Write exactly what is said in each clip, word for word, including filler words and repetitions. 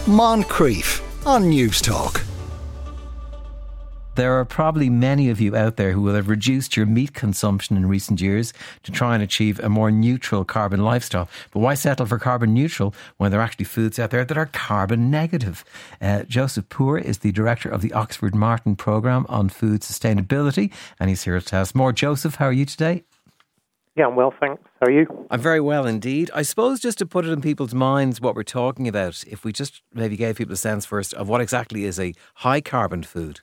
Moncrief on News Talk. There are probably many of you out there who will have reduced your meat consumption in recent years to try and achieve a more neutral carbon lifestyle. But why settle for carbon neutral when there are actually foods out there that are carbon negative? Uh, Joseph Poore is the director of the Oxford Martin Programme on Food Sustainability, and he's here to tell us more. Joseph, how are you today? Yeah, I'm well, thanks. How are you? I'm very well indeed. I suppose just to put it in people's minds what we're talking about, if we just maybe gave people a sense first of what exactly is a high carbon food.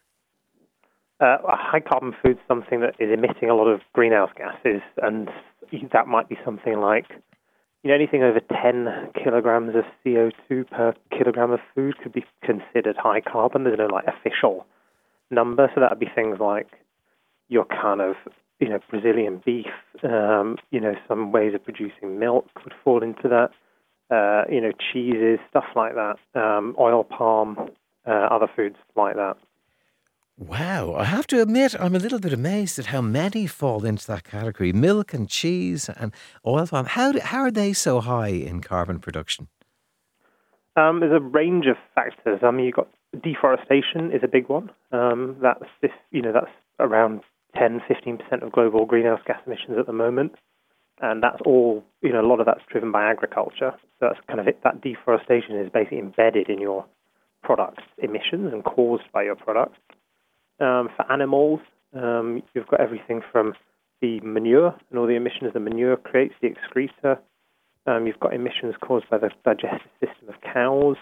Uh, a high carbon food is something that is emitting a lot of greenhouse gases, and that might be something like, you know, anything over ten kilograms of C O two per kilogram of food could be considered high carbon. There's no like official number, so that would be things like your kind of, you know, Brazilian beef, um, you know, some ways of producing milk would fall into that, uh, you know, cheeses, stuff like that, um, oil palm, uh, other foods like that. Wow, I have to admit, I'm a little bit amazed at how many fall into that category. Milk and cheese and oil palm. How, do, how are they so high in carbon production? Um, there's a range of factors. I mean, you've got deforestation is a big one. Um, that's, this, you know, that's around ten, fifteen percent of global greenhouse gas emissions at the moment. And that's all, you know, a lot of that's driven by agriculture. So that's kind of it. That deforestation is basically embedded in your product's emissions and caused by your product. Um, for animals, um, you've got everything from the manure and all the emissions the manure creates, the excreta. Um, you've got emissions caused by the digestive system of cows.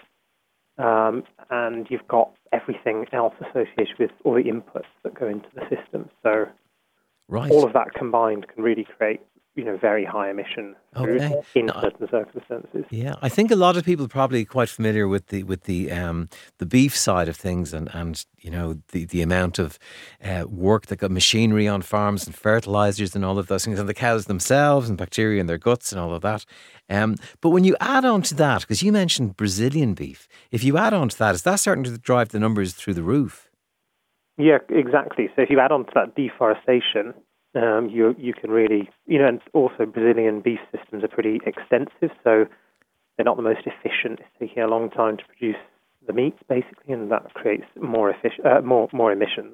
Um, and you've got everything else associated with all the inputs that go into the system. So right. all of that combined can really create, you know, very high emission food okay. in no, certain circumstances. Yeah, I think a lot of people are probably quite familiar with the with the um, the beef side of things, and, and you know the, the amount of uh, work that got machinery on farms and fertilizers and all of those things, and the cows themselves and bacteria in their guts and all of that. Um, but when you add on to that, because you mentioned Brazilian beef, if you add on to that, is that starting to drive the numbers through the roof? Yeah, exactly. So if you add on to that deforestation, Um, you you can really, you know, and also Brazilian beef systems are pretty extensive, so they're not the most efficient. It's taking a long time to produce the meat, basically, and that creates more effic- uh, more more emissions.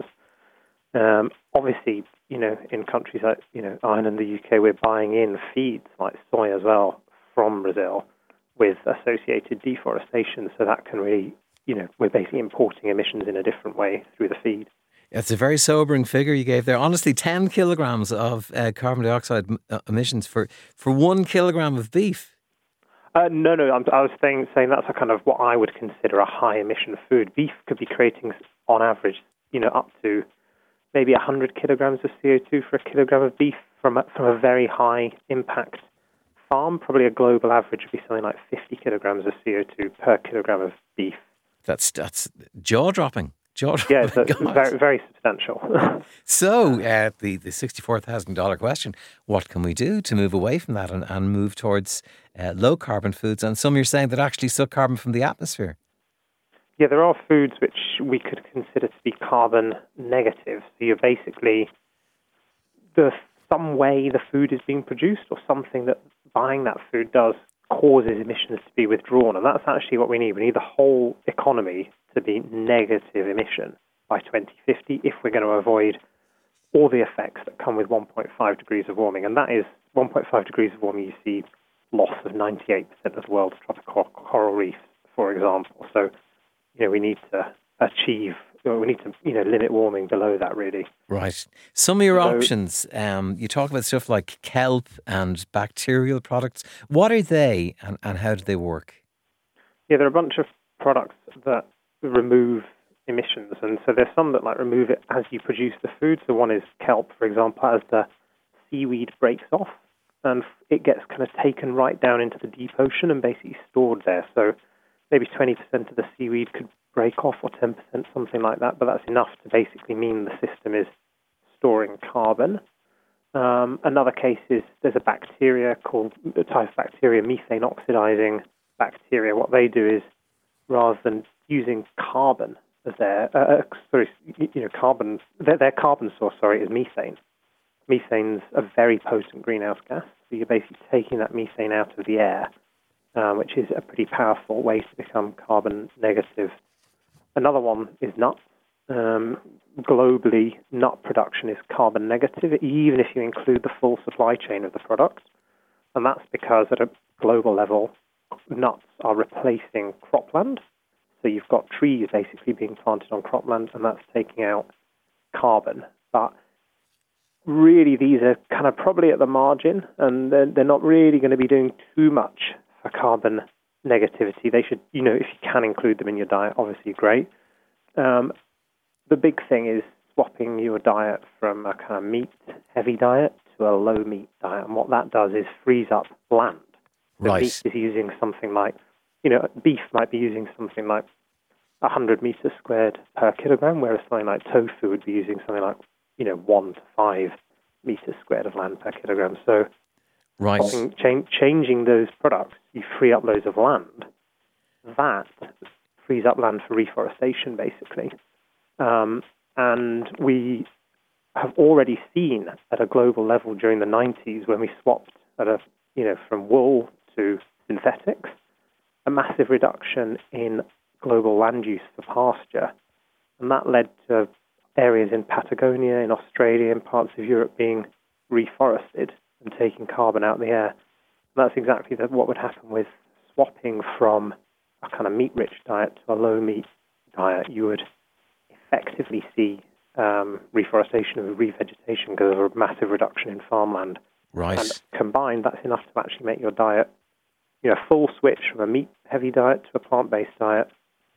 Um, obviously, you know, in countries like, you know, Ireland and the U K, we're buying in feeds like soy as well from Brazil with associated deforestation, so that can really, you know, we're basically importing emissions in a different way through the feed. It's a very sobering figure you gave there. Honestly, ten kilograms of uh, carbon dioxide m- emissions for, for one kilogram of beef. Uh, no, no, I'm, I was saying, saying that's a kind of what I would consider a high emission food. Beef could be creating, on average, you know, up to maybe one hundred kilograms of C O two for a kilogram of beef from a, from a very high impact farm. Probably a global average would be something like fifty kilograms of C O two per kilogram of beef. That's that's jaw dropping. Yeah, it's a, very, very substantial. So, uh, the, the sixty-four thousand dollars question, what can we do to move away from that and, and move towards uh, low carbon foods? And some you're saying that actually suck carbon from the atmosphere. Yeah, there are foods which we could consider to be carbon negative. So you're basically, the some way the food is being produced or something that buying that food does causes emissions to be withdrawn. And that's actually what we need. We need the whole economy to be negative emission by twenty fifty if we're going to avoid all the effects that come with one point five degrees of warming. And that is one point five degrees of warming, you see loss of ninety-eight percent of the world's tropical coral reefs, for example. So, you know, we need to achieve, we need to, you know, limit warming below that, really. Right. Some of your So, options, um, you talk about stuff like kelp and bacterial products. What are they and, and how do they work? Yeah, there are a bunch of products that remove emissions, and so there's some that like remove it as you produce the food. So one is kelp, for example, as the seaweed breaks off, and it gets kind of taken right down into the deep ocean and basically stored there. So maybe twenty percent of the seaweed could break off, or ten percent, something like that, but that's enough to basically mean the system is storing carbon. Um, another case is there's a bacteria called, a type of bacteria, methane oxidizing bacteria. What they do is, rather than using carbon as their, uh, sorry, you know, carbon, their, their carbon source, sorry, is methane. Methane's a very potent greenhouse gas, so you're basically taking that methane out of the air um, which is a pretty powerful way to become carbon negative. Another one is nuts. Um, globally, nut production is carbon negative, even if you include the full supply chain of the product. And that's because at a global level, nuts are replacing cropland. So you've got trees basically being planted on cropland, and that's taking out carbon. But really, these are kind of probably at the margin, and they're, they're not really going to be doing too much for carbon negativity. They should, you know, if you can include them in your diet, obviously great. Um, the big thing is swapping your diet from a kind of meat-heavy diet to a low-meat diet. And what that does is frees up land. So Right. meat is using something like, you know, beef might be using something like one hundred meters squared per kilogram, whereas something like tofu would be using something like, you know, one to five meters squared of land per kilogram. So Right. Ch- changing those products, you free up loads of land. That frees up land for reforestation, basically. Um, and we have already seen at a global level during the nineties, when we swapped at a, you know, from wool to synthetics, a massive reduction in global land use for pasture. And that led to areas in Patagonia, in Australia, and parts of Europe being reforested and taking carbon out of the air. And that's exactly the, what would happen with swapping from a kind of meat-rich diet to a low-meat diet. You would effectively see um, reforestation and revegetation because of a massive reduction in farmland. Right. And combined, that's enough to actually make your diet, you know, a full switch from a meat-heavy diet to a plant-based diet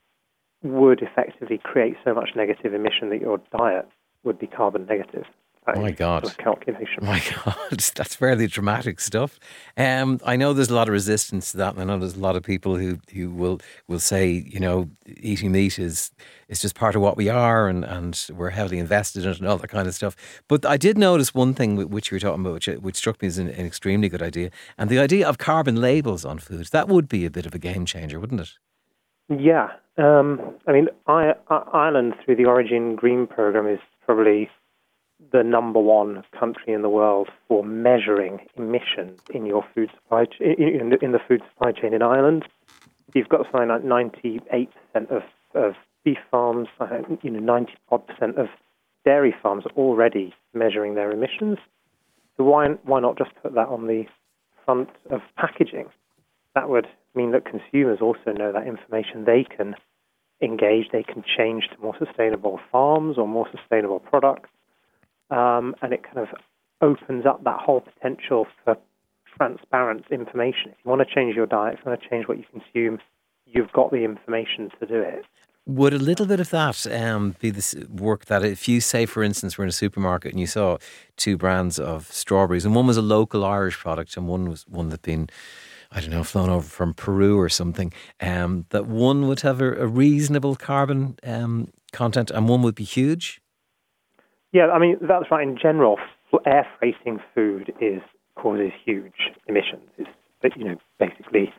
would effectively create so much negative emission that your diet would be carbon negative. That My is God. sort of calculation. My God, that's fairly dramatic stuff. Um, I know there's a lot of resistance to that, and I know there's a lot of people who, who will will say, you know, eating meat is is just part of what we are, and, and we're heavily invested in it and all that kind of stuff. But I did notice one thing which you were talking about, which, which struck me as an, an extremely good idea, and the idea of carbon labels on food. That would be a bit of a game changer, wouldn't it? Yeah. Um, I mean, I, I, Ireland, through the Origin Green Programme, is probably the number one country in the world for measuring emissions in your food supply ch- in, in the food supply chain in Ireland. You've got something like ninety-eight percent of, of beef farms, uh, you know, ninety odd percent of dairy farms are already measuring their emissions. So why why not just put that on the front of packaging? That would mean that consumers also know that information. They can engage, they can change to more sustainable farms or more sustainable products. Um, and it kind of opens up that whole potential for transparent information. If you want to change your diet, if you want to change what you consume, you've got the information to do it. Would a little bit of that um, be the s- work that if you say, for instance, we're in a supermarket and you saw two brands of strawberries, and one was a local Irish product and one was one that'd been, I don't know, flown over from Peru or something, um, that one would have a, a reasonable carbon um, content and one would be huge? Yeah, I mean, that's right. In general, air freighting food is causes huge emissions. It's, you know, basically,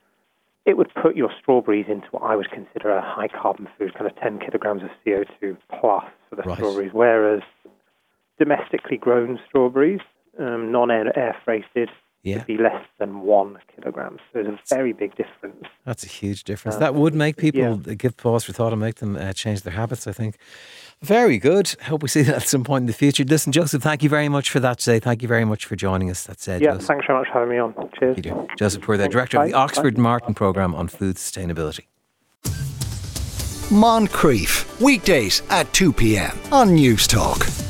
it would put your strawberries into what I would consider a high carbon food, kind of ten kilograms of C O two plus for the Right. strawberries, whereas domestically grown strawberries, um, non-air air freighted, Yeah. would be less than one kilogram. So there's a very big difference. That's a huge difference. Uh, that would make people yeah. give pause for thought and make them uh, change their habits, I think. Very good. Hope we see that at some point in the future. Listen, Joseph, thank you very much for that today. Thank you very much for joining us. That's uh, Yeah, Joseph. thanks very much for having me on. Cheers. You do. Joseph Poor, the Thanks. director of the Bye. Oxford Bye. Martin Programme on Food Sustainability. Moncrief, weekdays at two p.m. on News Talk.